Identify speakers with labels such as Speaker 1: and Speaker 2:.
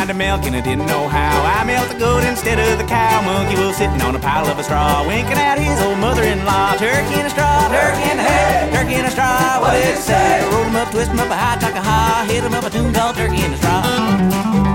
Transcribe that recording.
Speaker 1: find a milk and I didn't know how. I milked the goat instead of the cow. Monkey was sitting on a pile of a straw, winking at his old mother-in-law. Turkey in a straw, turkey in a hay, turkey in a straw. What did it say? Roll him up, twist him up, a high, tuck a ha. Hit him up a tune called Turkey in a Straw.